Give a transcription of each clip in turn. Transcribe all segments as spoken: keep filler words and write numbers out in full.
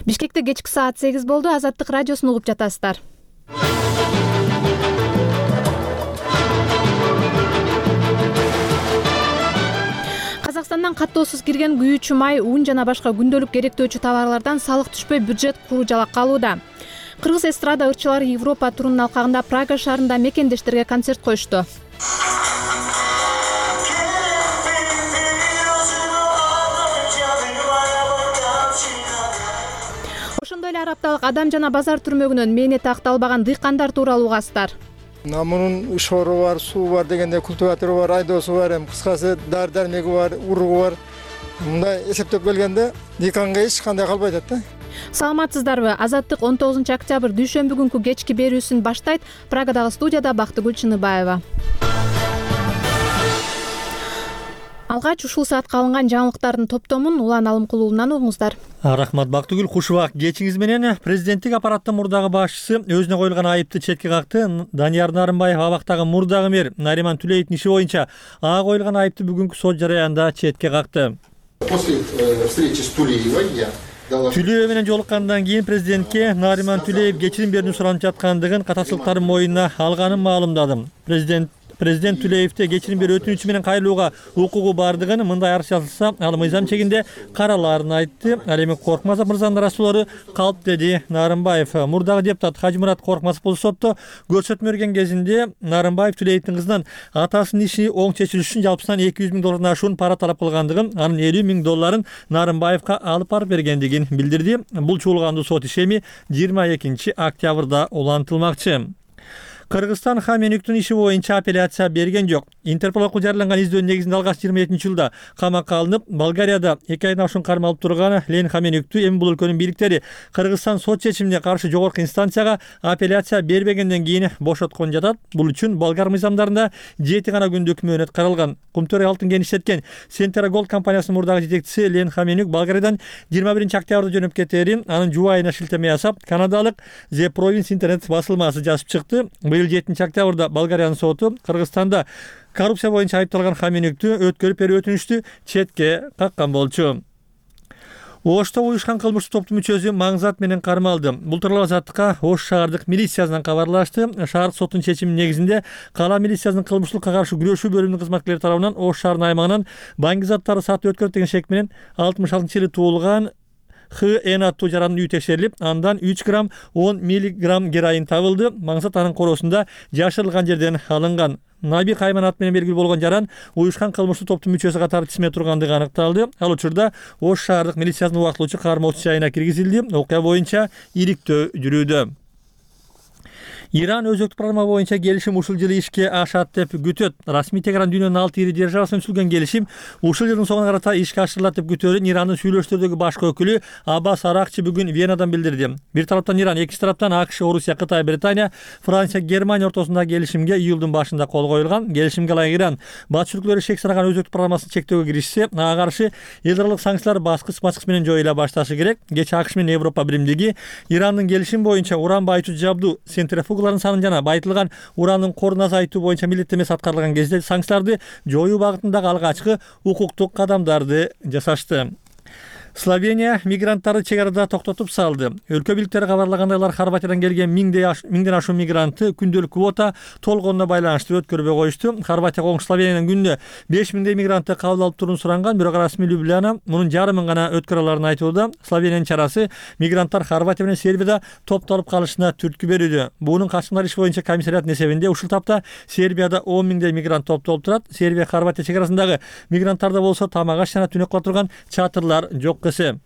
Бишкекте кечки саат сегиз болду. Азаттык радиосун угуп жатасыздар. Казакстандан каттоосуз кирген күйүүчү май, un жана башка күндөлүк керектөөчү товарлардан салык түшпөй бюджет куруу жалакка алууда. Кыргыз эстрада ырчылары Европа турунун алкагында Прага шаарында мекендештерге концерт коюшту. Ошондой эле арапталык адам жана базар түрмөгүнөн мээнети акталбаган дыйкандар тууралуу угасыздар. Мунун шору бар, суу бар дегенде, культиватору бар, айдоосу бар, эми кыскасы дар дармеги бар, уругу бар. Мындай эсептеп келгенде дыйканга эч кандай калбай атат да. Саламатсыздарбы? Азаттык он тогузунчу октябрь дүйшөмбү күнкү кечки берүүсүн баштайт. Прагадагы студияда Бактыгүл Чыныбаева. Алгач ушул саатка алынган жаңылыктардын топтомун Улан Алымкулуулунан угуңуздар. Рахмат Бактыгүл, куш убак кечиңиз менен. Президенттик аппараттын мурдагы башчысы өзүнө коюлган айыпты четке какты. Данияр Нарымбаев абактагы мурдагы мэр Нариман Тулеевдин иши боюнча ага коюлган айыпты бүгүнкү сот жараянда четке какты. После встречи с Тулеевой я Тулеев менен жолуккандан кийин президентке Нариман Тулеев кечирим берүүнү суранып жаткандыгын, катачылыктарын моюнуна алганын маалымдадым. Президент Президент Тулеевте кечирим берүү өтүнүчү менен кайрылууга укугу бардыгын, мындай арыз жазылса, ал мыйзам чегинде каралаарын айтты. Ал эми Коркмазов мырзанын арасуулары калп, деди Нарымбаев. Мурдагы депутат Хажимурат Коркмазов бул сотто көрсөтмө берген кезинде Нарымбаев Тулеевдин кызынан атасынын иши оң чечилиш үчүн жалпысынан эки жүз миң доллардан ашуун пара талап кылгандыгын, анын элүү миң долларын Нарымбаевка алып барып бергендигин билдирди. Бул чуулгандуу сот ишеми жыйырма экинчи октябрда улантылмакчы. Кыргызстан Хаменюктун иши боюнча апелляция берген жок. Интерпол окуу жарыяланган издөөнүн негизинде алгач жыйырма экинчи жылда камакка алынып, Болгарияда эки айдан ашуун кармалып турган Лен Хаменюкту эми бул өлкөнүн бийликтери Кыргызстан сот чечимине каршы жогорку инстанцияга апелляция бербегенден кийин бошоткон жатат. Бул үчүн болгар мыйзамдарында жети гана күндүк мөөнөт каралган. Кумтөр алтын кеништеткен Сентера Голд компаниясынын мурдагы жетекчиси Лен Хаменюк Болгариядан жыйырма биринчи октябрда жөнөп кетерин анын жубайына шилтеме жасап, канадалык The Province интернет басылмасы жазып чыкты. Быйыл жетинчи октябрда Болгариянын соту Кыргызстанда коррупция боюнча айыпталган Хаменюкту өткөрүп берүү өтүнүштү четке каккан болчу. Ошто уюшкан кылмыштык топтун мүчөсү Маңзат менен кармалды. Бул тууралуу Азаттыкка Ош шаардык милициясынан кабарлашты. Шаардык соттун чечиминин негизинде кала милициясынын кылмыштыкка каршы күрөшүү бөлүмүнүн кызматкерлери тарабынан Ош шаарынын аймагынан банк заттары сатып өткөрүп деген шек менен алтымыш алтынчы жылы туулган Х Н аттуу жарандын үйү текшерилип, андан үч грамм он миллиграмм героин табылды. Маңзат анын короосунда жашырылган жерден алынган. Наби Кайман ат менен белгилүү болгон жаран уюшкан кылмыштык топтун мүчөсү катары тизме тургандыгы аныкталды. Ал учурда Ош шаардык милициясынын убактылуучу кармоочу жайына киргизилди. Окуя боюнча ириктөө жүрүүдө. Иран өзөктүк программа боюнча келишим ушул жылы ишке ашат деп күтөт. Расмий Тегеран дүйнөнүн алты ири державасына түзүлгөн келишим ушул жылдын соңуна карата ишке ашырылат деп күтөөрүн Ирандын сүйлөштөрдөгү башкы өкүлү Аббас Аракчы бүгүн Венадан билдирди. Бир тараптан Иран, экинчи тараптан АКШ, Орусия, Кытай, Британия, Франция, Германия ортосундагы келишимге июлдун башында кол коюлган. Келишимге ылайык Иран батыш өлкөлөрү шек санаган өзөктүк программасын чектөөгө киришсе, ага каршы эл аралык санкциялар баскыч-баскыч менен жоюла башташы керек. Кечээ АКШ менен Европа биримдиги Ирандын келишим боюнча уран байытуу жабдуу центрифугалардын санын жана байытылган урандын корун азайтуу боюнча милдеттемеси аткарылган кезде санкцияларды жоюу багытындагы алгачкы укуктук кадамдарды жасашты. Словения мигранттарды чек арада токтотуп салды. Өлкө бийликтери кабарлагандай, алар Хорватиядан келген миңден ашуун мигрантты күндөлүк квота толгонуна байланыштуу өткөрбөй коюшту. Хорватия коңшу Словениянын күндө беш миңдей мигрантты кабыл алып туруун суранган, бирок расмий Любляна мунун жарым миң гана өткөрө аларын айтууда. Словениянын чарасы мигранттар Хорватия менен Сербияда топтолуп калышына түрткү берүүдө. Буунун качкындар иши боюнча комиссариаттын эсебинде ушул тапта Сербияда он миңдей мигрант топтолуп турат. Сербия Хорватия чек арасындагы мигранттарда болсо тамак аш жана түнөк кыла турган чатырлар жок.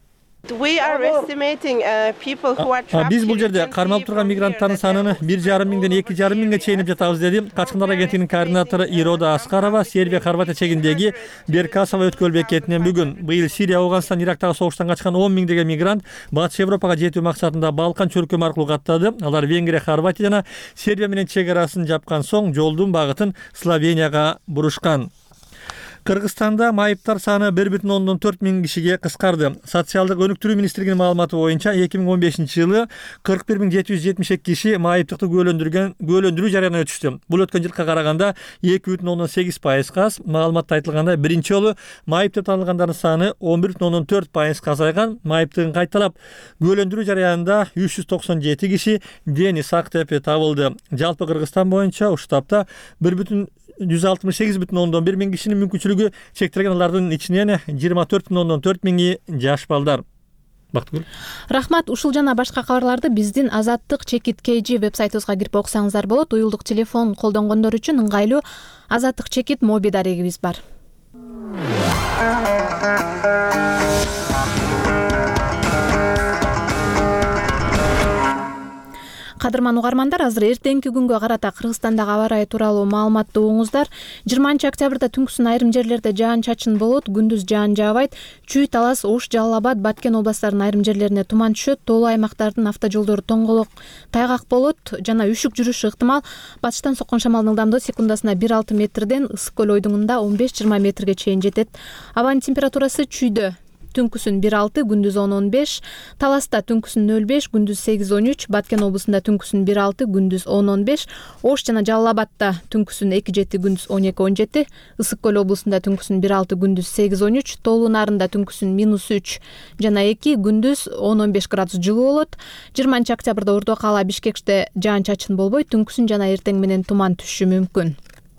Биз бул жерде кармалып турган мигранттардын санын бир жарым миңден эки жарым миңге чейин жатабыз, деди Качкындар агенттигинин координатору Ирода Аскарова Сербия Хорватия чегиндеги Беркасова өткөл бекетинен бүгүн. Быйыл Сирия, Афганистан, Ирактагы согуштан качкан он миңдеген мигрант Батыш Европага жетүү максатында Балкан чөлкөмү аркылуу каттады. Алар Венгрия, Хорватия жана Сербия менен чек арасын жапкан соң жолдун багытын Словенияга бурушкан. Кыргызстанда майыптар саны бир бүтүн ондон төрт миң кишиге кыскарды. Социалдык өнүктүрүү министрлигинин маалыматы боюнча эки миң он бешинчи жылы кырк бир миң жети жүз жетимиш эки киши майыптыкты күбөлөндүргөн күбөлөндүрүү жарыяына өтүштү. Бул өткөн жылга караганда эки бүтүн ондон сегиз пайызга аз. Маалыматта айтылгандай, биринчи жолу майып деп танылгандардын саны он бир бүтүн ондон төрт пайызга азайган. Майыптыгын кайталап күбөлөндүрүү жарыянда үч жүз токсон жети киши дени сак деп табылды. Жалпы Кыргызстан боюнча ушул тапта бир бүтүн жүз алтымыш сегиз бүтүн ондон бир миң кишинин мүмкүнчүлүгү чектелген, алардын ичинен жыйырма төрт бүтүн ондон төрт миңи жаш балдар. Бактыгүл. Рахмат. Ушул жана башка кабарларды биздин Азаттык чекит kg вебсайтыбызга кирип окусаңыздар болот. Уюлдук телефон колдонгондор үчүн ыңгайлуу Азаттык чекит моби дарегибиз бар. Кадырман угармандар, азыр эртеңки күнгө карата Кыргызстандагы аба ырайы тууралуу маалыматты угуңуздар. жыйырманчы октябрда түнкүсүн айрым жерлерде жаан чачын болот, күндүз жаан жаабайт. Чүй, Талас, Ош, Жалал Абад, Баткен областарынын айрым жерлерине туман түшөт. Тоолуу аймактардын автожолдору тоңголок, тайгак болот жана үшүк жүрүшү ыктымал. Батыштан соккон шамалдын ылдамдыгы секундасына бир алты метрден Ысык көл ойдуңунда он беш жыйырма метрге чейин жетет. Абанын температурасы чүйдө түнкүсүн бир алты, күндүз он он беш, Таласта түнкүсүн нөл беш, күндүз сегиз он үч, Баткен облусунда түнкүсүн бир алты, күндүз он он беш, Ош жана Жалал Абадта түнкүсүн эки жети, күндүз он эки он жети, Ысык көл облусунда түнкүсүн бир алты, күндүз сегиз он үч, Тоолуу Нарында түнкүсүн минус үч жана эки, күндүз он он беш градус жылуу болот. жыйырманчы октябрда Ордо каала, Бишкекте жаан чачын болбой, түнкүсүн жана эртең менен туман түшүшү мүмкүн.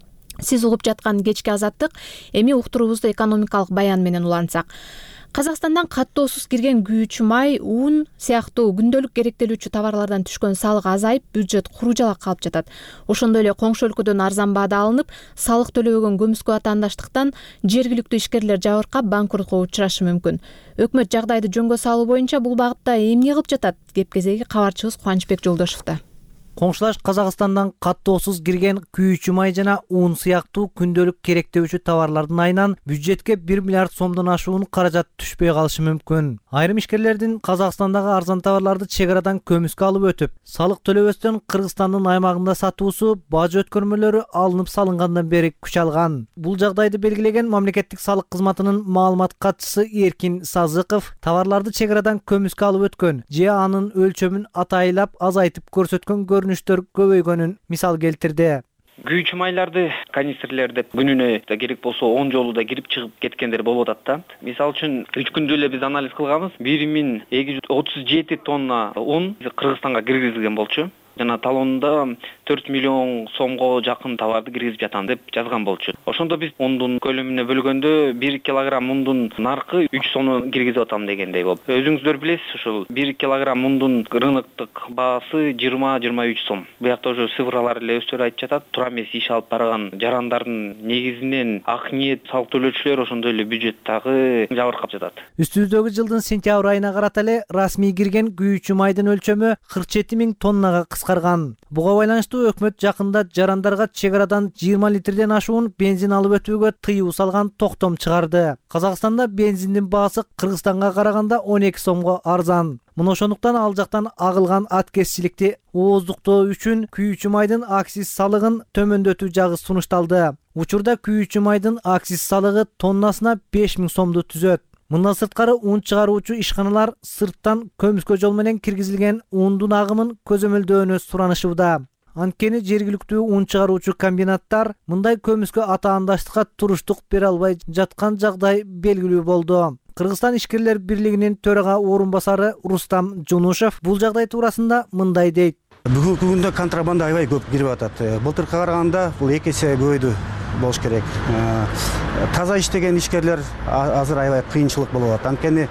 Сиз угуп жаткан кечки Азаттык, эми уктуруубузду экономикалык баян менен улантсак. Казакстандан каттоосуз кирген күйүүчү май, ун сыяктуу күндөлүк керектелүүчү товарлардан түшкөн салык азайып, бюджет куру-жалак калып жатат. Ошондой эле коңшу өлкөдөн арзан баада алынып, салык төлөбөгөн көмүскө атаандаштыктан жергиликтүү ишкерлер жабыркап банкротко учурашы мүмкүн. Өкмөт жагдайды жөнгө салуу боюнча бул багытта эмне кылып жатат? Кеп кезеги кабарчыбыз Кубанычбек Жолдошовдо. Коңшулаш Казакстандан каттоосуз кирген күйүүчү май жана ун сыяктуу күндөлүк керектөөчү товарлардын айынан бюджетке бир миллиард сомдон ашуун каражат түшпөй калышы мүмкүн. Айрым ишкерлердин Казакстандагы арзан товарларды чек арадан көмүскө алып өтүп, салык төлөбөстөн Кыргызстандын аймагында сатуусу бажы өткөрмөлөрү алынып салынгандан бери күч алган. Бул жагдайды белгилеген мамлекеттик салык кызматынын маалымат катчысы Эркин Сазыков товарларды чек арадан көмүскө алып өткөн же анын өлчөмүн атайылап азайтып көрсөткөн көрүнүштөр көбөйгөнүн мисал келтирди. Күйүүчү майларды канистрлерде күнүнө да керек болсо он жолу да кирип чыгып кеткендер болуп атат да. Мисалы үчүн үч күндө эле биз анализ кылганбыз. бир миң эки жүз отуз жети тонна ун Кыргызстанга киргизилген болчу. Жана талонунда төрт миллион сомго жакын товарды киргизип жатам деп жазган болчу. Ошондо биз ундун көлөмүнө бөлгөндө бир килограмм ундун наркы үч сомду киргизип атам дегендей болуп. Өзүңүздөр билесиз, ушул бир килограмм ундун рыноктук баасы жыйырма жыйырма үч сом. Буякта уже цифралар эле өздөрү айтып жатат. Тура эмес иш алып барган жарандардын негизинен ак ниет салык төлөөчүлөр ошондой эле бюджеттагы жабыркап жатат. Үстүбүздөгү жылдын сентябрь айына карата эле расмий кирген күйүүчү майдын өлчөмү кырк жети миң тоннага кыскарган. Буга байланыштуу өкмөт жакында жарандарга чек арадан жыйырма литрден ашуун бензин алып өтүүгө тыюу салган токтом чыгарды. Казакстанда бензиндин баасы Кыргызстанга караганда он эки сомго арзан. Муну ошондуктан ал жактан агылган аткезчиликти ооздуктоо үчүн күйүүчү майдын акциз салыгын төмөндөтүү жагы сунушталды. Учурда күйүүчү майдын акциз салыгы тоннасына беш миң сомду түзөт. Мындан сырткары ун чыгаруучу ишканалар сырттан көмүскө жол менен киргизилген ундун агымын көзөмөлдөөнү суранышууда. Анткени жергиликтүү ун чыгаруучу комбинаттар мындай көмүскө атаандаштыкка туруштук бере албай жаткан жагдай белгилүү болду. Кыргызстан ишкерлер бирлигинин төрага орун басары Рустам Жунушев бул жагдай туурасында мындай дейт. Бүгүнкү күндө контрабанда аябай көп кирип атат. Былтыркыга караганда бул эки эсе көбөйдү болуш керек. Таза иштеген ишкерлер азыр аябай кыйынчылык болуп атат. Анткени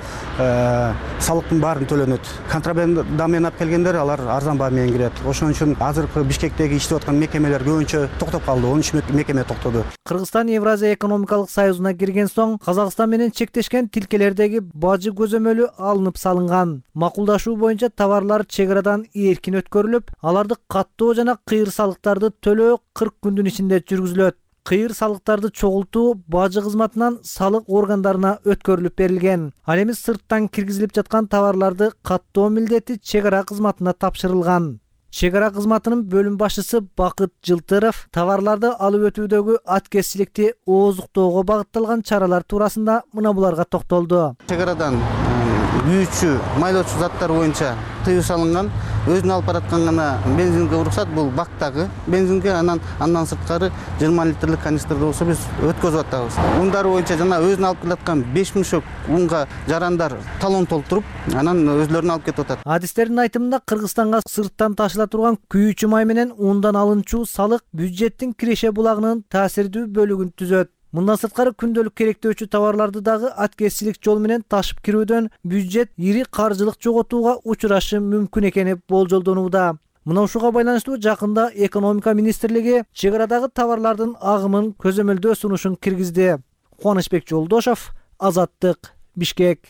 салыктын баарын төлөнөт. Контрабанда менен алып келгендер алар арзан баа менен кирет. Ошон үчүн азыркы Бишкектеги иштеп аткан мекемелер көбүнчө токтоп калды. он үч мекеме токтоду. Кыргызстан Евразия экономикалык союзуна кирген соң Казакстан менен чектешкен тилкелердеги бажы көзөмөлү алынып салынган. Макулдашуу боюнча товарлар чек арадан эркин өткөрүлүп, аларды каттоо жана кыйыр салыктарды төлөө кырк күндүн ичинде жүргүзүлөт. Кыйыр салыктарды чогултуу бажы кызматынан салык органдарына өткөрүлүп берилген. Ал эми сырттан киргизилип жаткан товарларды каттоо милдети чек ара кызматына тапшырылган. Чек ара кызматынын бөлүм башчысы Бакыт Жылтыров товарларды алып өтүүдөгү аткезчиликти ооздуктоого багытталган чаралар туурасында мына буларга токтолду. Чек арадан күйүүчү, майлоочу заттар боюнча тыюу салынган. Өзүн алып бараткан гана бензинге уруксат, бул бактагы бензинге, анан андан сырткары жыйырма литрлик канистрде болсо биз өткөзүп атабыз. Ундары боюнча жана өзүн алып келаткан беш миңшөк унга жарандар талон толтуруп, анан өзлөрүн алып кетип атат. Адистердин айтымында Кыргызстанга сырттан ташыла турган күйүүчү май менен ундан алынчу салык бюджеттин киреше булагынын таасирдүү бөлүгүн түзөт. Мындан сырткары күндөлүк керектөөчү товарларды дагы аткезчилик жол менен ташып кирүүдөн бюджет ири каржылык жоготууга учурашы мүмкүн экени болжолдонууда. Мына ушуга байланыштуу жакында экономика министрлиги чек арадагы товарлардын агымын көзөмөлдөө сунушун киргизди. Кубанычбек Жолдошов, Азаттык, Бишкек.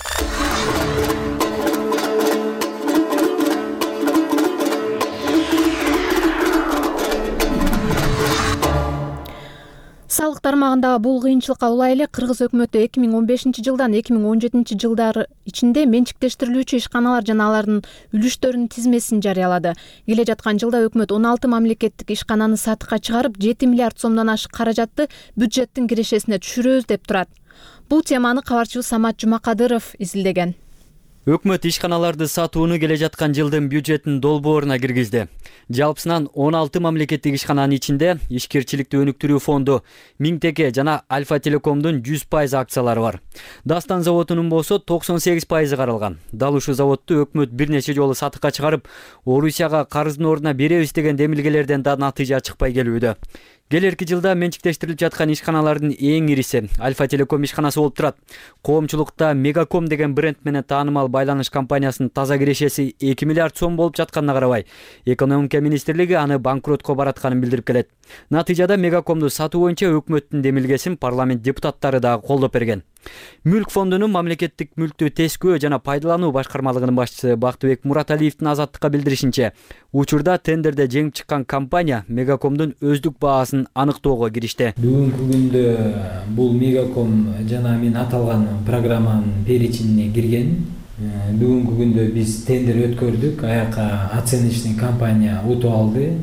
Салык тармагындагы бул кыйынчылыкка улай эле Кыргыз өкмөтү эки миң он бешинчи жылдан эки миң он жетинчи жылдар ичинде менчиктештирилүүчү ишканалар жана алардын үлүштөрүнүн тизмесин жарыялады. Келе жаткан жылда өкмөт он алты мамлекеттик ишкананы сатыкка чыгарып, жети миллиард сомдон ашык каражатты бюджеттин кирешесине түшүрөбүз деп турат. Бул теманы кабарчыбыз Самат Жумакадыров изилдеген. Өкмөт ишканаларды сатууну келе жаткан жылдын бюджеттин долбооруна киргизди. Жалпысынан он алты мамлекеттик ишкананын ичинде ишкерчиликти өнүктүрүү фонду, Миңтеке жана Альфа Телекомдун жүз пайыз акциялары бар. Дастан заводунун болсо токсон сегиз пайызы каралган. Дал ушул заводду өкмөт бир нече жолу сатыкка чыгарып, Орусияга карыздын ордуна беребиз деген демилгелерден да натыйжа чыкпай келүүдө. Келерки жылда менчиктештирилип жаткан ишканалардын эң ириси Альфа Телеком ишканасы болуп турат. Коомчулукта Мегаком деген бренд менен таанымал байланыш компаниясынын таза кирешеси эки миллиард сом болуп жатканына карабай, экономика министрлиги аны банкротко баратканын билдирип келет. Натыйжада Мегакомду сатуу боюнча өкмөттүн демилгесин парламент депутаттары да колдоп берген. Мүлк фондунун мамлекеттик мүлктү тескөө жана пайдалануу башкармалыгынын башчысы Бактыбек Мураталиевдин Азаттыкка билдиришинче, учурда тендерде жеңип чыккан компания Мегакомдун өздүк баасын аныктоого киришти. Бүгүнкү күндө бул Мегаком жана мен аталган программанын перечинине кирген. Бүгүнкү күндө биз тендер өткөрдүк, аяка оценочный компания утуп алды.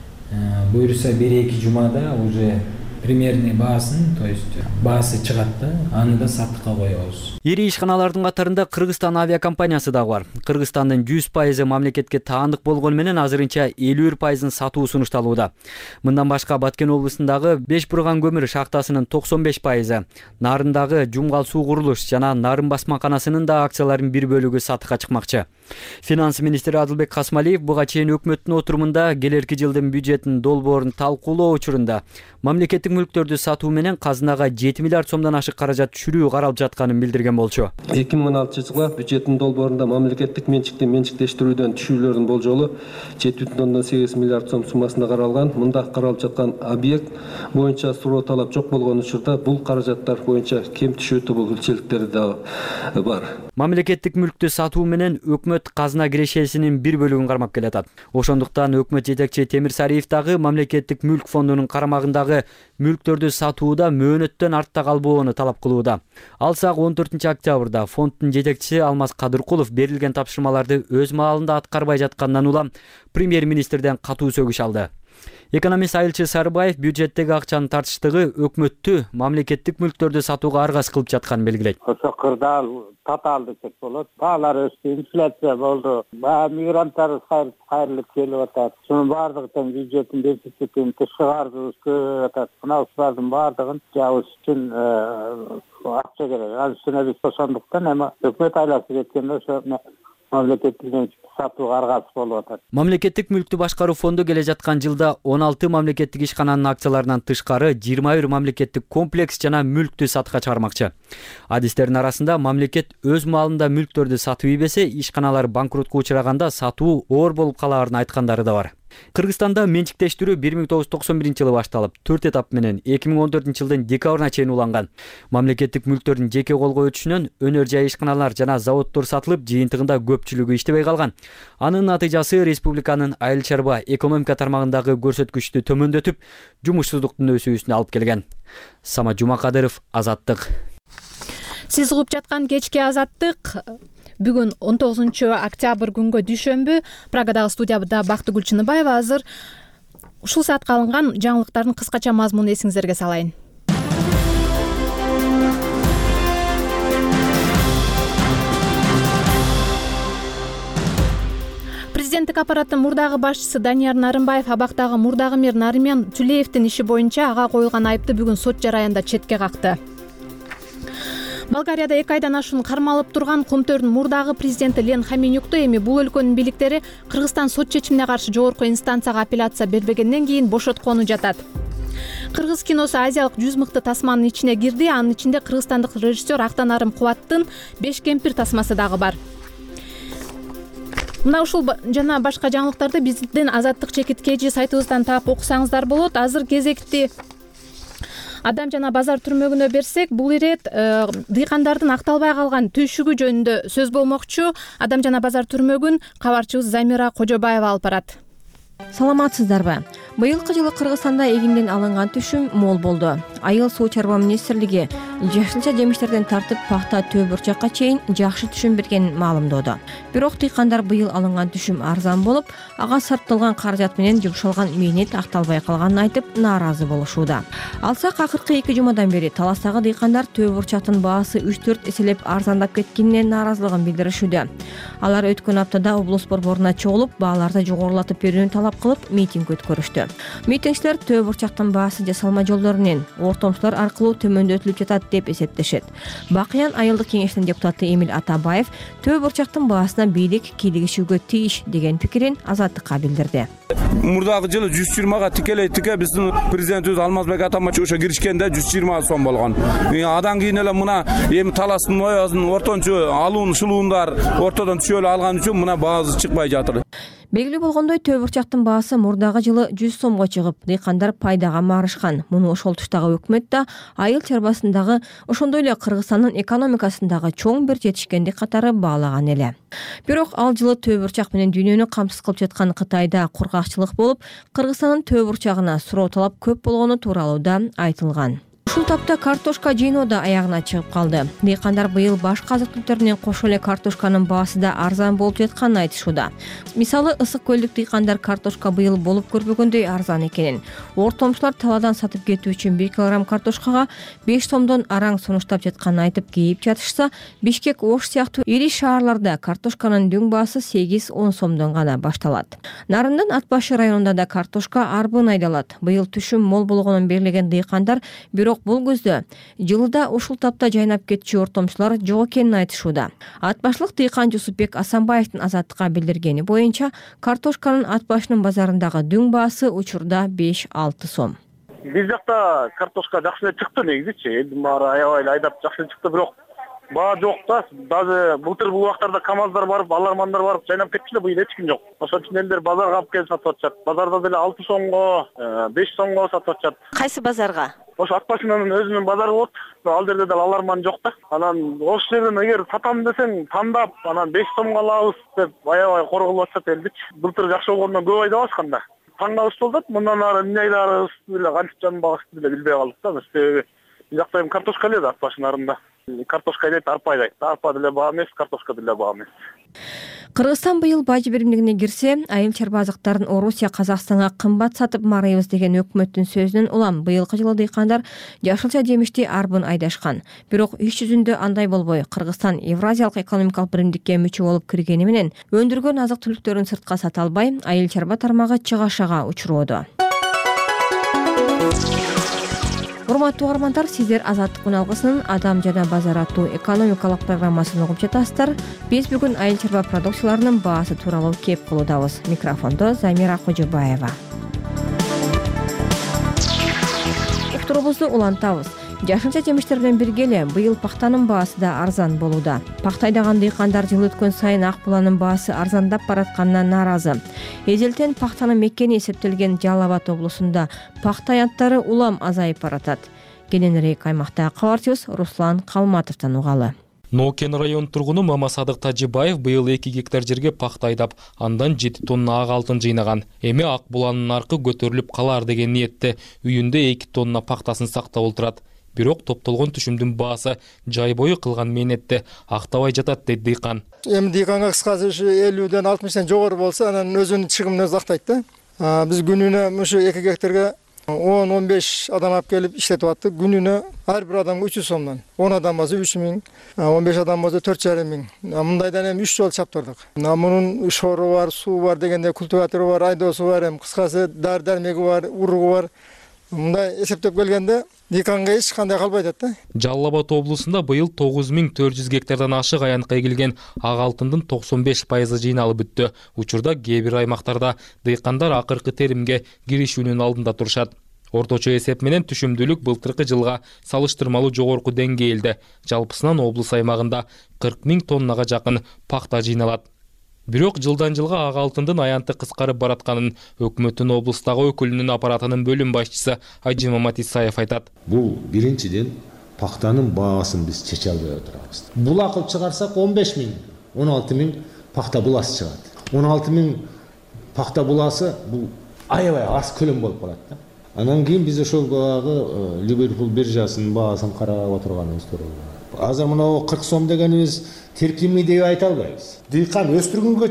Буюрса бир эки жумада уже примерный баасын, то есть баасы чыгат да, аны да сатыкка коебуз. Ири ишканалардын катарында Кыргызстан авиакомпаниясы дагы бар. Кыргызстандын жүз пайызы мамлекетке таандык болгону менен азырынча элүү бир пайызын сатуу сунушталууда. Мындан башка Баткен облусундагы Беш Бурган көмүр шахтасынын токсон беш пайызы, Нарындагы Жумгал суу курулуш жана Нарын басмаканасынын да акцияларынын бир бөлүгү сатыкка чыкмакчы. Финанс министри Адылбек Касмалиев буга чейин өкмөттүн отурумунда келерки жылдын бюджетин долбоорун талкуулоо учурунда мамлекеттик мүлктөрдү сатуу менен казынага жети миллиард сомдон ашык каражат түшүрүү каралып жатканын билдирген болчу. эки миң он алтынчы жылга бюджеттин долбоорунда мамлекеттик менчикти менчиктештирүүдөн түшүүлөрдүн болжолу жети бүтүн ондон сегиз миллиард сом суммасында каралган. Мында каралып жаткан объект боюнча суроо талап жок болгон учурда бул каражаттар боюнча кем түшүү тобогүлчүлүктөр да бар. Мамлекеттик мүлктү сатуу менен өкмөт казына кирешесинин бир бөлүгүн кармап келатат. Ошондуктан өкмөт жетекчи Темир Сариев дагы мамлекеттик мүлк фондунун карамагындагы мүлктөрдү сатууда мөөнөттөн артта калбоону талап кылууда. Алсак он төртүнчү октябрда фонддун жетекчиси Алмаз Кадыркулов берилген тапшырмаларды өз маалында аткарбай жаткандан улам премьер-министрден катуу сөгүш алды. Экономист Айылчы Сарыбаев бюджеттеги акчанын тартыштыгы өкмөттү мамлекеттик мүлктөрдү сатууга аргас кылып жатканын белгилейт. Ошо кырдаал татаал десек болот. Баалар өстү, инфляция болду. Баа мигранттар кайрылып келип атат. Шунун баардыгы тең бюджеттин дефицитин тышкы каржыбыз көбөйүп атат. Мына ушулардын баардыгын жабыш үчүн акча керек. Ал үстүнө биз ошондуктан эми өкмөт айласы кеткенде ошо мамлекеттик сатууга аргасы болуп атат. Мамлекеттик мүлктү башкаруу фонду келе жаткан жылда он алты мамлекеттик ишкананын акцияларынан тышкары жыйырма бир мамлекеттик комплекс жана мүлктү сатыкка чыгармакчы. Адистердин арасында мамлекет өз маалында мүлктөрдү сатып ийбесе, ишканалар банкротко учураганда сатуу оор болуп калаарын айткандары да бар. Кыргызстанда менчиктештирүү бир миң тогуз жүз токсон биринчи жылы башталып, төрт этап менен эки миң он төртүнчү жылдын декабрына чейин уланган. Мамлекеттик мүлктөрдүн жеке колго өтүшүнөн өнөр жай ишканалар жана заводдор сатылып, жыйынтыгында көпчүлүгү иштебей калган. Анын натыйжасы республиканын айыл чарба экономика тармагындагы көрсөткүчтү төмөндөтүп, жумушсуздуктун өсүүсүнө алып келген. Самат Жумакадыров, Азаттык. Сиз угуп жаткан кечки Азаттык. Бүгүн он тогузунчу октябрь күнгө дүйшөмбү. Прагадагы студияда Бактыгүл Чыныбаева. Азыр ушул саатка алынган жаңылыктардын кыскача мазмунун эсиңиздерге салайын. Президенттик аппараттын мурдагы башчысы Данияр Нарымбаев абактагы мурдагы мэр Нариман Тюлеевдин иши боюнча ага коюлган айыпты бүгүн сот жараянда четке какты. Болгарияда эки айдан ашуун кармалып турган Комтөрдүн мурдагы президенти Лен Хаменюкту эми бул өлкөнүн бийликтери Кыргызстан сот чечимине каршы жогорку инстанцияга апелляция бербегенден кийин бошоткону жатат. Кыргыз киносу азиялык жүз мыкты тасманын ичине кирди. Анын ичинде кыргызстандык режиссер Актанарым Кубаттын Беш кемпир тасмасы дагы бар. Мына ушул жана башка жаңылыктарды биздин Азаттык чекиткежи сайтыбыздан таап окусаңыздар болот. Азыр кезекти Адам жана базар түрмөгүнө берсек, бул ирет дыйкандардын акталбай калган түйшүгү жөнүндө сөз болмокчу. Адам жана базар түрмөгүн кабарчыбыз Замира Кожобаева алып барат. Саламатсыздарбы? Быйылкы жылы Кыргызстанда эгинден алынган түшүм мол болду. Айыл суу чарба министрлиги жашылча жемиштерден тартып пахта төө бурчакка чейин жакшы түшүм бергенин маалымдоду. Бирок дыйкандар быйыл алынган түшүм арзан болуп, ага сарпталган каражат менен жумшалган мээнет акталбай калганын айтып нааразы болушууда. Алсак акыркы эки жумадан бери Таластагы дыйкандар төө бурчактын баасы үч төрт эселеп арзандап кеткенине нааразылыгын билдиришүүдө. Алар өткөн аптада облус борборуна чогулуп, бааларды жогорулатып берүүнү талап кылып митинг өткөрүштү. Митингчилер төө бурчактын баасы жасалма жолдор менен ортомчулар аркылуу төмөндөтүлүп жатат деп эсептешет. Бакыян айылдык кеңештин депутаты Эмил Атабаев төө бурчактын баасына бийлик кийлигишүүгө тийиш деген пикирин Азаттыкка билдирди. Мурдагы жылы жүз жыйырмага тикелей тике биздин президентибиз Алмазбек Атамбаев ошо киришкенде жүз жыйырма сом болгон. Адан кийин эле мына эми Таластын оязын ортончу алуун шылуундар ортодон түшө эле алган үчүн мына баасы чыкпай жатыр. Белгилүү болгондой төө бурчактын баасы мурдагы жылы жүз сомго чыгып, дыйкандар пайдага марышкан. Муну ошол туштагы өкмөт да айыл чарбасындагы, ошондой эле Кыргызстандын экономикасындагы чоң бир жетишкендик катары баалаган эле. Бирок ал жылы төө бурчак менен дүйнөнү камсыз кылып жаткан Кытайда кургакчылык болуп, Кыргызстандын төө бурчагына суроо талап көп болгону тууралуу да айтылган. Ушул тапта картошка жыйноо да аягына чыгып калды. Дыйкандар быйыл башка азык түлүктөр кошо эле картошканын баасы да арзан болуп жатканын айтышууда. Мисалы, ысык көлдүк дыйкандар картошка быйыл болуп көрбөгөндөй арзан экенин, ортомчулар талаадан сатып кетүү үчүн бир килограмм картошкага беш сомдон араң сунуштап жатканын айтып кейип жатышса, Бишкек, Ош сыяктуу ири шаарларда картошканын дөң баасы сегиз он сомдон гана башталат. Нарындын Атбашы районунда да картошка арбын айдалат. Быйыл түшүм мол болгонун белгилеген дыйкандар бирок бул көздө жылда ушул тапта жайнап кетчү ортомчулар жок экенин айтышууда. Атбашлык дыйкан Жусупбек Асанбаевдин Азаттыкка билдиргени боюнча, картошканын Атбашынын базарындагы дөң баасы учурда беш алты сом. Биз жакта картошка жакшы эле чыкты негизичи. Элдин баары аябай айдап жакшы чыкты, бирок баа жок да. Даже былтыр бул убактарда КамАЗдар барып, алармандар барып жайнап кетчү эле, быйыл эч ким жок. Ошон үчүн элдер базарга алып келип сатып атышат. Базарда деле алты сомго, беш сомго сатып атышат. Кайсы базарга? Ошо Атбашынын өзүнүн базары болот. Ал жерде деле аларман жок да. Анан ошол жерден эгер сатам десең, тандап, анан беш сомго алабыз деп аябай корголуп атышат элдич. Былтыр жакшы болгондон көп айдабашкан да. Таң калыш болуп атат. Мындан ары эмне айдарыбыз деле кантип жанбагыбызды деле билбей калдык да. Себеби бул жакта эми картошка эле да Атбашынын нарында. Картошка айдайт, арпа айдайт. Арпа деле баа эмес, картошка деле баа эмес. Кыргызстан быйыл бажы биримдигине кирсе, айыл чарба азыктарын Орусия Казакстанга кымбат сатып марыйбыз деген өкмөттүн сөзүнөн улам быйылкы жылы дыйкандар жашылча жемишти арбын айдашкан. Бирок иш жүзүндө андай болбой, Кыргызстан Евразиялык экономикалык биримдикке мүчө болуп киргени менен өндүргөн азык түлүктөрүн сыртка сата албай, айыл чарба тармагы чыгашага учуроодо. Урматтуу угармандар, сиздер Азаттык үналгысынын Адам жана базар аттуу экономикалык программасын угуп жатасыздар. Биз бүгүн айыл чарба продукцияларынын баасы тууралуу кеп кылуудабыз. Микрофондо Замира Кожобаева. Уктурубузду улантабыз. Жашылча жемиштер менен бирге эле быйыл пахтанын баасы да арзан болууда. Пахта айдаган дыйкандар жыл өткөн сайын ак буланын баасы арзандап баратканына нааразы. Эзелтен пахтанын мекени эсептелген Жалал Абад облусунда пахта аянттары улам азайып баратат. Кененирээк аймакта кабарчыбыз Руслан Калматовдон угалы. Нокен район тургуну Мамасадык Тажибаев быйыл эки гектар жерге пахта айдап, андан жети тонна ак алтын жыйнаган. Эми ак буланын наркы көтөрүлүп калар деген ниетте үйүндө эки тонна пахтасын сактап отурат. бирок топтолгон түшүмдүн баасы жай бою кылган мээнетти актабай жатат дейт дыйкан. Эми дыйканга кыскасы ушу элүүдөн алтымыштан жогору болсо анан өзүнүн чыгымын өзү актайт да. Биз күнүнө ушу эки гектарга он он беш адам алып келип иштетип аттык. Күнүнө ар бир адамга үч жүз сомдон. он адам болсо үч миң, он беш адам болсо төрт жарым миң. Мындайдан эми үч жолу чаптырдык. Мунун шору бар, суу бар дегенде, культиватору бар, айдоосу бар, эми кыскасы дары дармеги бар, уругу бар. Мындай эсептеп келгенде дыйканга эч кандай калбай атат да. Жалал Абад облусунда быйыл тогуз миң төрт жүз гектардан ашык аянтка эгилген ак алтындын токсон беш пайызы жыйналып бүттү. Учурда кээ бир аймактарда дыйкандар акыркы теримге киришүүнүн алдында турушат. Орточо эсеп менен түшүмдүүлүк былтыркы жылга салыштырмалуу жогорку деңгээлде. Жалпысынан облус аймагында кырк миң тоннага жакын пахта жыйналат. Бирок жылдан жылга ак алтындын аянты кыскарып баратканын өкмөттүн облустагы өкүлүнүн аппаратынын бөлүм башчысы Айжимамат Исаев айтат. Бул биринчиден пахтанын баасын биз чече албай отурабыз. Булак кылып чыгарсак он беш миң, он алты миң пахта буласы чыгат. он алты миң пахта буласы бул аябай аз көлөм болуп калат да. Анан кийин биз ошол багы Ливерпул биржасынын баасын карап отурганыбыз турат. Азыр мына кырк сом дегенибиз терпимий деп айта албайбыз. Дыйкан өстүргөнгө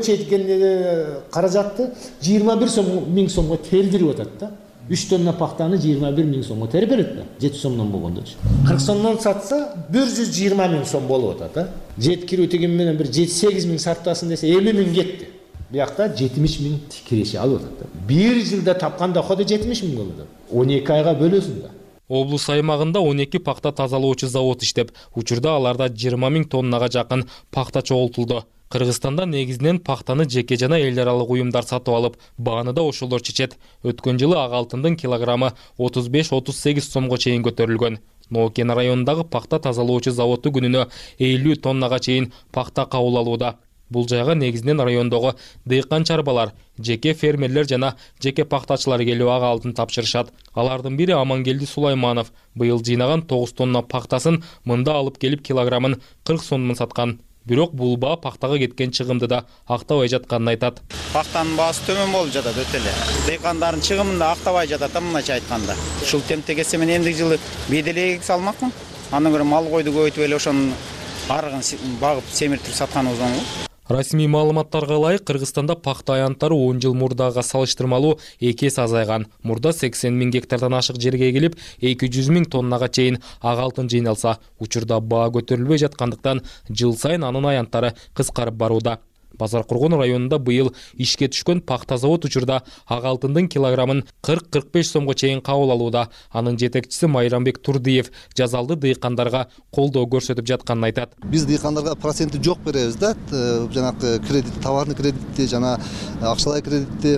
четкен каражатты жыйырма бир миң сомго тердирип атат да. үч тонна пахтаны жыйырма бир миң сомго терип берет да. жети сомдон болгондочу. кырк сомдон сатса бир жүз жыйырма миң сом болуп атат да. Жеткирүү тегин менен бир жети сегиз миң сартасын десе элүү миң кетти. Биякта жетимиш миң киреше алып атат да. Бир жылда тапкан доходу жетимиш миң болот. он эки айга бөлөсүң да. Облус аймагында он эки пахта тазалоочу завод иштеп, учурда аларда жыйырма миң тоннага жакын пахта чогултулду. Кыргызстанда негизинен пахтаны жеке жана эл аралык уюмдар сатып алып, бааны да ошолор чечет. Өткөн жылы ак алтындын килограммы отуз беш отуз сегиз сомго чейин көтөрүлгөн. Ноокен районундагы пахта тазалоочу заводу күнүнө элүү тоннага чейин пахта кабыл алууда. Бул жайга негизинен райондогу дыйкан чарбалар, жеке фермерлер жана жеке пахтачылар келип ак алтын тапшырышат. Алардын бири Амангелди Сулайманов быйыл жыйнаган тогуз тонна пахтасын мында алып келип килограммын кырк сомдон саткан. Бирок бул баа пахтага кеткен чыгымды да актабай жатканын айтат. Пахтанын баасы төмөн болуп жатат өтө эле. Дыйкандардын чыгымын да актабай жатат, мындайча айтканда. Ушул темптегесе мен эмдик жылы беделе эки салмакмын. Андан көрө мал койду көбөйтүп эле ошонун арыгын багып семиртип сатканыбыз оң. Расмий маалыматтарга ылайык Кыргызстанда пахта аянттары он жыл мурдага салыштырмалуу эки эсе азайган. Мурда сексен миң гектардан ашык жерге эгилип, эки жүз миң тоннага чейин ак алтын жыйналса, учурда баа көтөрүлбөй жаткандыктан жыл сайын анын аянттары кыскарып барууда. Базар Кургон районунда быйыл ишке түшкөн пахта завод учурда ак алтындын килограммын кырк кырк беш сомго чейин кабыл алууда. Анын жетекчиси Майрамбек Турдиев жазалды дыйкандарга колдоо көрсөтүп жатканын айтат. Биз дыйкандарга проценти жок беребиз да, жанагы кредит, товарный кредитти жана акчалай кредитти.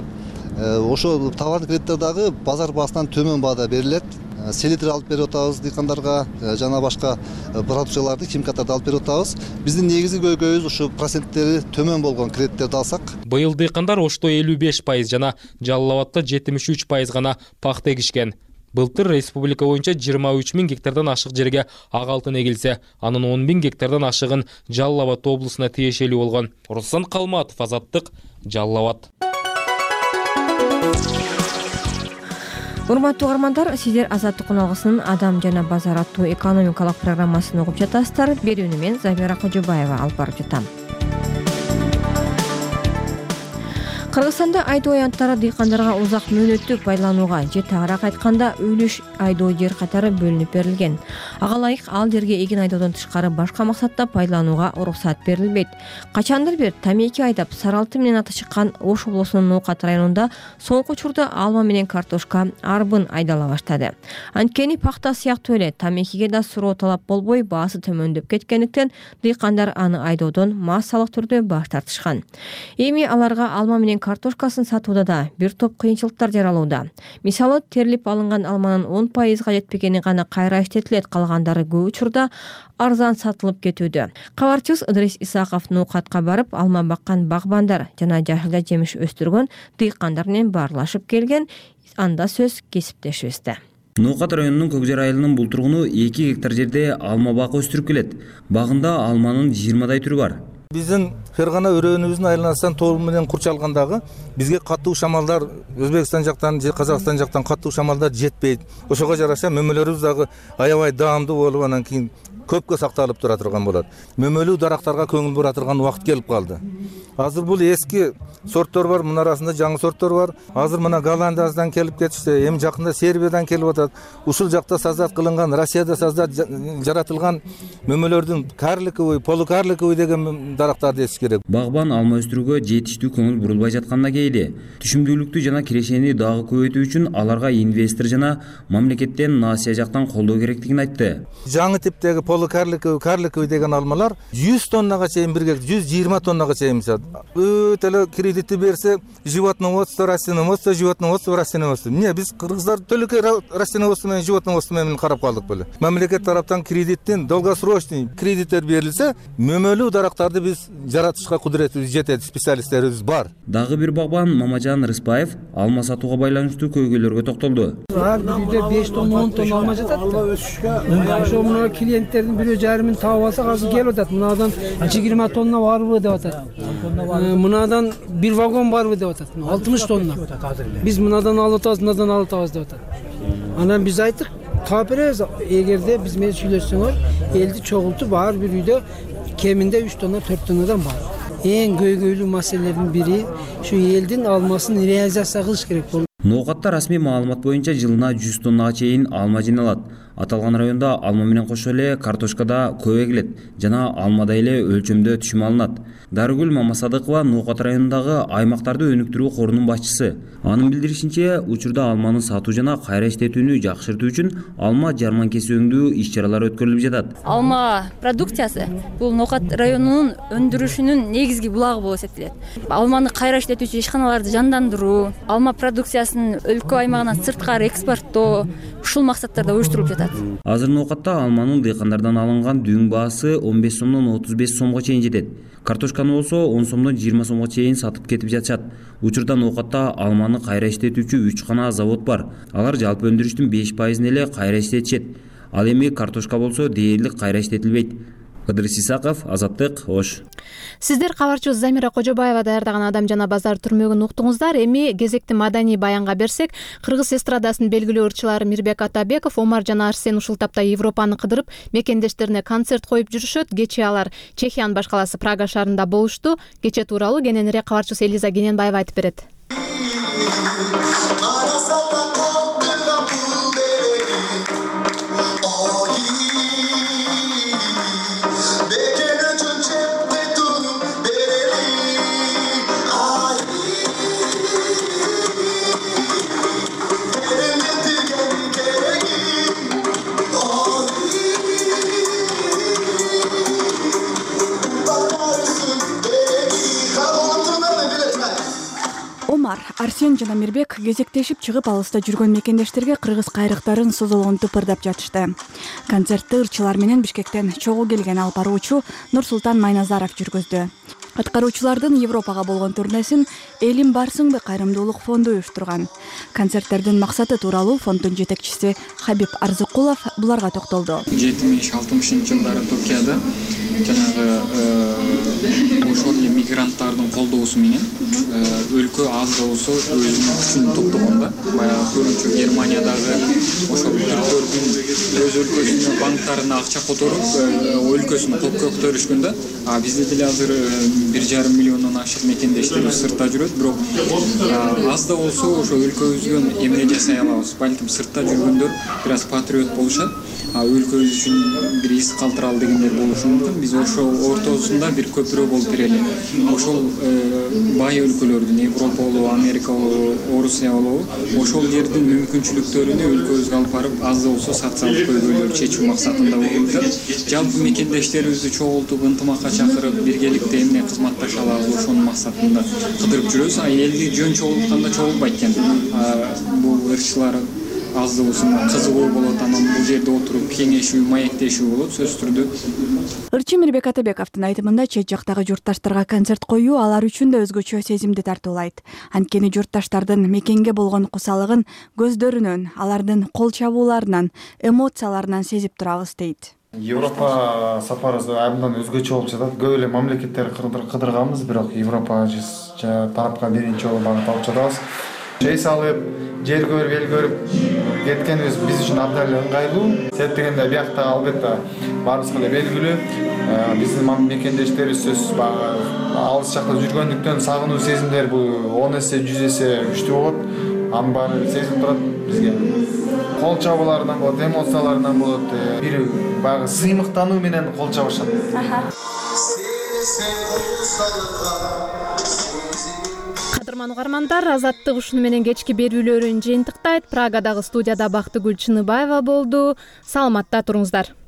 Ошо товарный кредиттер дагы базар баасынан төмөн баада берилет. Селитр алып берип атабыз дыйкандарга, жана башка продукцияларды, химикаттарды алып берип атабыз. Биздин негизги көйгөйүбүз ушу проценттери төмөн болгон кредиттерди алсак. Быйыл дыйкандар Ошто элүү беш пайыз жана Жалал Абадта жетимиш үч пайыз гана пахта эгишкен. Былтыр республика боюнча жыйырма үч миң гектардан ашык жерге ак алтын эгилсе, анын он миң гектардан ашыгын Жалал Абад облусуна тиешелүү болгон. Руслан Калматов, Азаттык, Жалал Абад. Урматтуу угармандар, сиздер Азаттык уналгысынын Адам жана базар аттуу экономикалык программасын угуп жатасыздар. Берүүнү мен Замира Кожобаева алып барып жатам. Кыргызстанда айдоо аянттары дыйкандарга узак мөөнөттү пайдаланууга же тагыраак айтканда үлүш айдоо жер катары бөлүнүп берилген. Ага ылайык ал жерге эгин айдоодон тышкары башка максатта пайдаланууга уруксат берилбейт. Качандыр бери тамеки айдап Сары Алты менен аты чыккан Ош облусунун Ноокат районунда соңку учурда алма менен картошка, арбын айдала баштады. Анткени пахта сыяктуу эле тамекиге да суроо талап болбой, баасы төмөндөп кеткендиктен дыйкандар аны айдоодон массалык түрдө баш тартышкан. Эми аларга алма менен картошкасын сатууда да бир топ кыйынчылыктар жаралууда. Мисалы, терилип алынган алманын он пайызга жетпегени гана кайра иштетилет, калгандары көп учурда арзан сатылып кетүүдө. Кабарчыбыз Ыдрис Исаков Ноокатка барып, алма баккан багбандар жана жашылда жемиш өстүргөн дыйкандар менен баарлашып келген. Анда сөз кесиптешибизде. Ноокат районунун Көкжар айылынын бул тургуну эки гектар жерде алма бак өстүрүп келет. Багында алманын жыйырмадай түрү бар. Биздин фергана өрөөнүбүздүн айланасынан тоо менен курчалгандагы бизге катуу шамалдар Өзбекстан жактан же Казакстан жактан катуу шамалдар жетпейт. Ошого жараша мөмөлөрүбүз дагы аябай даамдуу болуп анан кийин көпкө сакталып тура турган болот. Мөмөлүү дарактарга көңүл бура турган убакыт келип калды. Азыр бул эски сорттор бар, мына арасында жаңы сорттор бар. Азыр мына Голландиядан келип кетишти, эми жакында Сербиядан келип атат. Ушул жакта создат кылынган, Россияда создат жаратылган мөмөлөрдүн карликовый, полукарликовый деген дарактарды эсиш керек. Багбан алма өстүрүүгө жетиштүү көңүл бурулбай жатканына кейли түшүмдүүлүктү жана кирешени дагы көбөйтүү үчүн аларга инвестор жана мамлекеттен Насия жактан колдоо керектигин айтты. Жаңы типтеги полукарликовый, карликовый деген алмалар жүз тоннага чейин бир гектар, жүз жыйырма тоннага чейин өсөт. Өтө эле кредитти берсе, животноводство, растениеводство, животноводство, растениеводство. Эмне биз кыргыздар төлөкөй растениеводство менен животноводство менен карап калдык беле. Мамлекет тараптан кредиттин долгосрочный кредиттер берилсе, мөмөлүү дарактарды биз жаратышка кудуретибиз жетет, специалисттерибиз бар. Дагы бир багбан Мамажан Рыспаев алма сатууга байланыштуу көйгөйлөргө токтолду. Ар бир үйдө беш тонна, он тонна алма жатат. Ошо мына клиенттердин бир жарымын таап алсак азыр келип атат. Мынадан жыйырма тонна барбы деп атат. Мынадан бир вагон барбы деп атат. алтымыш тонна. Биз мынадан алып атабыз, мынадан алып атабыз деп атат. Анан биз айттык, таап беребиз. Эгерде биз менен сүйлөшсөңөр, элди чогултуп ар бир үйдө кеминде үч тонна, төрт тоннадан бар. Эң көйгөйлүү маселелердин бири ушу элдин алмасын реализация кылыш керек болду. Ноокатта расмий маалымат боюнча жылына жүз тоннага чейин алма жыйналат. Аталган районда алма менен кошо эле картошка да көп эгилет жана алмада эле өлчөмдө түшүм алынат. Дарыгүл Мамасадыкова Ноокат районундагы аймактарды өнүктүрүү корунун башчысы. Анын билдиришинче, учурда алманы сатуу жана кайра иштетүүнү жакшыртуу үчүн алма жарманкеси өңдүү иш-чаралар өткөрүлүп жатат. Алма продукциясы бул Ноокат районунун өндүрүшүнүн негизги булагы болуп эсептелет. Алманы кайра иштетүүчү ишканаларды жандандыруу, алма продукциясын өлкө аймагынан сырткары экспорттоо ушул максаттарда уюштурулуп жатат. Азыр Ноокатта алманын дыйкандардан алынган дүйүн баасы он беш сомдон отуз беш сомго чейин жетет. Картошканы болсо он сомдон жыйырма сомго чейин сатып кетип жатышат. Учурда Ноокатта алманы кайра иштетүүчү үч гана завод бар. Алар жалпы өндүрүштүн беш пайызын эле кайра иштетишет. Ал эми картошка болсо дээрлик кайра иштетилбейт. Кыдырыс Исаков, Азаттык, Ош. Сиздер кабарчыбыз Замира Кожобаева даярдаган Адам жана базар түрмөгүн уктуңуздар. Эми кезекти маданий баянга берсек, кыргыз эстрадасынын белгилүү ырчылары Мирбек Атабеков, Омар жана Арсен ушул тапта Европаны кыдырып, мекендештерине концерт коюп жүрүшөт. Кечээ алар Чехиянын баш калаасы Прага шаарында болушту. Кечээ тууралуу кененирээк кабарчыбыз Элиза Кененбаева айтып берет. Арсен жана Мирбек кезектешип чыгып алыста жүргөн мекендештерге кыргыз кайрыктарын созолгон тыпырдап жатышты. Концертти ырчылар менен Бишкектен чогуу келген алып баруучу Нурсултан Майназаров жүргөздү. Аткаруучулардын Европага болгон турнесин Элим барсыңбы кайрымдуулук фонду уюштурган. Концерттердин максаты тууралуу фонддун жетекчиси Хабиб Арзыкулов буларга токтолду. жетимиш алтымышынчы жылдары Токиодо жанагы ошол эле мигранттардын колдоосу менен өлкө аз да болсо өзүнүн күчүн топтогонда, баягы көрүнчү Германиядагы ошол өкмөттөрдүн өз өлкөсүнүн банктарына акча которуп, өлкөсүн көтөрүшкөндө, а бизде деле азыр бир жарым миллиондон ашык мекендештерибиз сыртта жүрөт, бирок аз да болсо ошо өлкөбүзгө эмне жасай алабыз. Балким сыртта жүргөндөр бир аз патриот болушат, өлкөбүз үчүн бир из калтыралы дегендер болушу мүмкүн. Биз ошол ортосунда бир көпүрө болуп берели. Ошол бай өлкөлөрдүн, Европа болобу, Америка болобу, Орусия болобу, ошол жердин мүмкүнчүлүктөрүнү өлкөбүзгө алып барып, аз да болсо социалдык көйгөйлөрдү чечүү максатында болуп жатат. Жалпы мекендештерибизди чогултуп, ынтымакка чакырып, биргеликте эмне кызматташа алабыз, ошонун максатында кыдырып жүрөбүз. А элди жөн чогултканда чогулбайт экен. Бул ырчылар аз да болсо кызыгуу болот, анан бул жерде отуруп кеңешүү, маектешүү болот сөзсүз түрдө. Ырчы Мирбек Атабековдун айтымында чет жактагы журтташтарга концерт коюу алар үчүн да өзгөчө сезимди тартуулайт. Анткени журтташтардын мекенге болгон кусалыгын көздөрүнөн, алардын кол чабууларынан, эмоцияларынан сезип турабыз дейт. Европа сапарыбыз абдан өзгөчө болуп жатат. Көп эле мамлекеттерди кыдырганбыз, бирок Европа тарапка биринчи жолу багыт алып жатабыз. Рейс алып, жер көрүп, эл көрүп кеткенибиз биз үчүн абдан эле ыңгайлуу. Себеп дегенде биякта албетте баарыбызга эле белгилүү. Биздин мекендештерибиз сөзсүз баягы алыс жакта жүргөндүктөн сагынуу сезимдер бул он эсе, жүз эсе күчтүү болот. Анын баары сезилип турат бизге. Кол чабууларынан болот, эмоцияларынан болот. Бир баягы сыймыктануу менен кол чабышат. Кадырман угармандар, Азаттык ушуну менен кечки берүүлөрүн жыйынтыктайт. Прагадагы студияда Бактыгүл Чыныбаева болду. Саламатта туруңуздар.